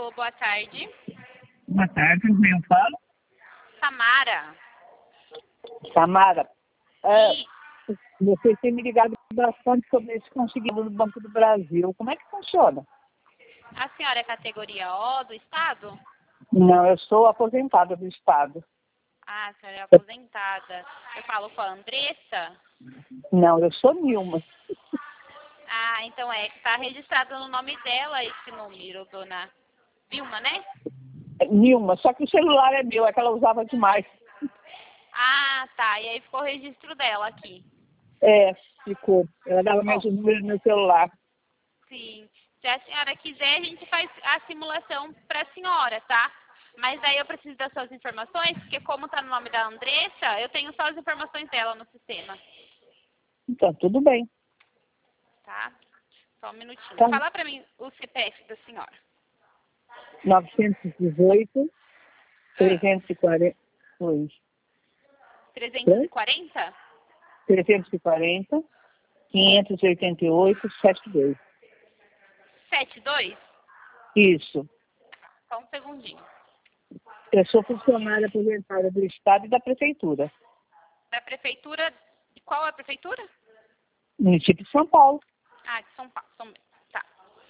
Alô, boa tarde. Boa tarde, quem eu falo? Samara. Samara, E você tem me ligado bastante sobre esse conseguido no Banco do Brasil. Como é que funciona? a senhora é categoria O do Estado? Não, eu sou aposentada do Estado. Ah, a senhora é aposentada. Eu falo com a Andressa? Não, eu sou Nilma. Ah, então é que está registrado no nome dela esse número, dona Vilma, né? Nilma, só que o celular é meu, é que ela usava demais. Ah, tá. E aí ficou o registro dela aqui. É, ficou. Ela dava meus Bom, números no meu celular. sim. Se a senhora quiser, a gente faz a simulação para a senhora, tá? Mas aí eu preciso das suas informações, porque como tá no nome da Andressa, eu tenho só as informações dela no sistema, Então, tudo bem. tá? Só um minutinho. Tá. Fala para mim o CPF da senhora. 918, Ah, 340, oi, 340? 340, 588, 72. 72? Isso. Só um segundinho. Eu sou funcionária aposentada do Estado e da Prefeitura, Da prefeitura. E qual é a prefeitura? município de São Paulo. Ah, de São Paulo. Tá.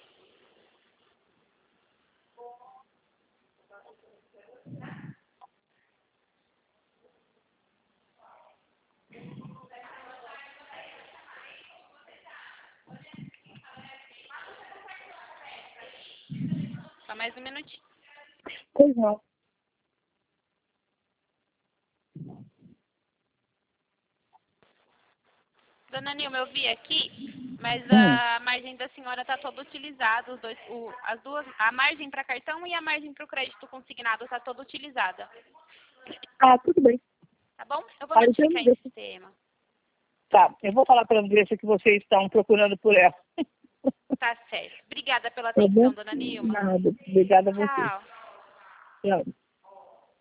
Só mais um minutinho. Pois não. Dona Nilma, eu vi aqui, mas Hum. a margem da senhora está toda utilizada, as duas, a margem para cartão e a margem para o crédito consignado está toda utilizada, Ah, tudo bem. tá bom? Eu vou Aí eu notificar em Andressa. sistema. Tá, eu vou falar para a Andressa que vocês estão procurando por ela. Tá certo. Obrigada pela Tá bom? atenção, Dona Nilma. Nada. Obrigada a você. Tchau. Tchau.